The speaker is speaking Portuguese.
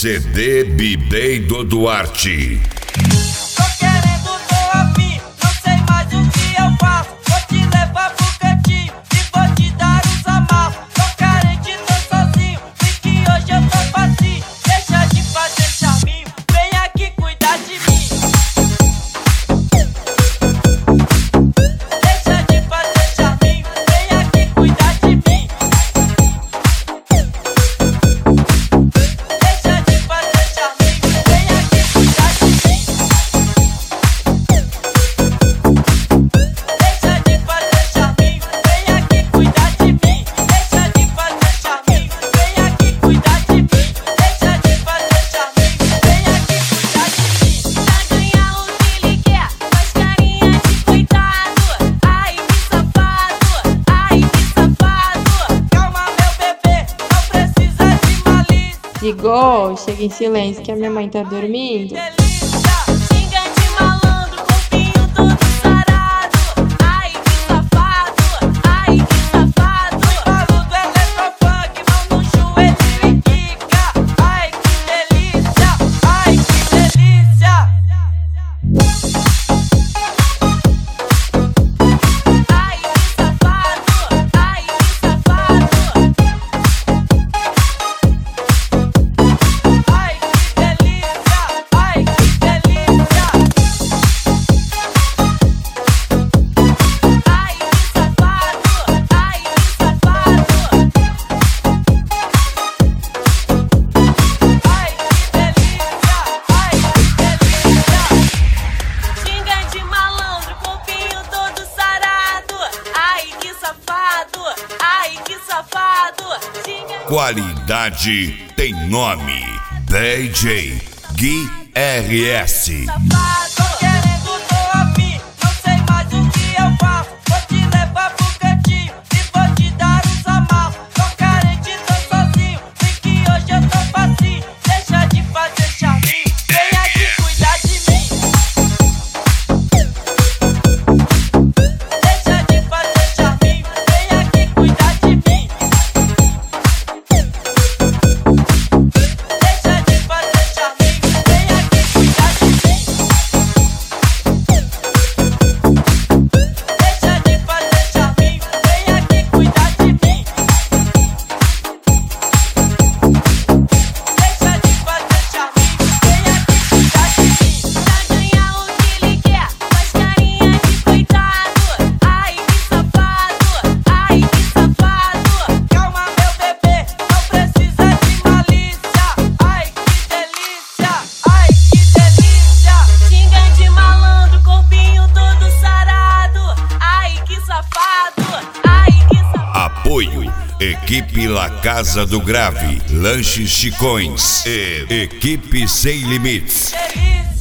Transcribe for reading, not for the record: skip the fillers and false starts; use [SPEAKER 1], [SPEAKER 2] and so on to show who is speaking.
[SPEAKER 1] CD B-Day do Duarte.
[SPEAKER 2] Tô querendo, tô afim, não sei mais o que eu faço. Vou te levar pro cantinho e vou te dar uns amarros. Tô carente, tô sozinho, e que hoje eu tô facinho. Deixa de fazer charminho, vem aqui cuidar de mim. Deixa de fazer charminho, vem aqui cuidar de mim. Deixa de fazer charminho, vem aqui cuidar de mim. Deixa de fazer charminho, vem aqui cuidar de mim. Deixa de fazer charminho, vem aqui cuidar de mim. Deixa de fazer charminho, vem aqui cuidar de mim.
[SPEAKER 3] Pra ganhar o que ele quer, faz carinha de coitado. Ai, que safado, ai, que safado.
[SPEAKER 2] Calma, meu bebê, não precisa de malícia.
[SPEAKER 4] Igor, chega em silêncio que a minha mãe tá dormindo.
[SPEAKER 2] Delícia,
[SPEAKER 3] Xinga de malandro, corpinho todo sarado. Ai, que safado, ai, que safado.
[SPEAKER 2] maluco eletrofunk, mão no joelho e quica. Ai, que delícia, ai, que delícia.
[SPEAKER 3] Ai, que safado, ai, que safado.
[SPEAKER 2] Ai, que delícia, ai, que delícia.
[SPEAKER 3] Ai, que safado, ai, que safado.
[SPEAKER 2] Ai, que delícia, ai, que delícia.
[SPEAKER 3] Xinga de malandro, corpinho todo sarado. Ai, que safado, ai, que safado. Xinga
[SPEAKER 1] Qualidade tem nome. DJ Gui RS.
[SPEAKER 3] safado.
[SPEAKER 2] Tô querendo, tô afim, não sei mais o que eu faço. Vou te levar pro cantinho e vou te dar uns amarros. Tô carente, tô sozinho, e que hoje eu tô facinho. Deixa de fazer charminho, vem aqui cuidar de mim. Deixa de fazer charminho, vem aqui cuidar de mim. Deixa de fazer charminho, vem aqui cuidar de mim. Deixa de fazer charminho, vem aqui cuidar de mim. Deixa de fazer charminho, vem aqui cuidar de mim.
[SPEAKER 3] Pra ganhar o que ele quer, faz carinha de coitado. Ai, que safado, ai, que safado.
[SPEAKER 2] Calma, meu bebê, não precisa de malícia. Ai, que delícia, ai, que delícia.
[SPEAKER 3] Xinga de malandro, corpinho todo sarado. Ai, que safado, ai, que safado.
[SPEAKER 1] Apoio Equipe La Casa do Grave, Lanches Chicões e Equipe Sem Limites.
[SPEAKER 2] Delícia.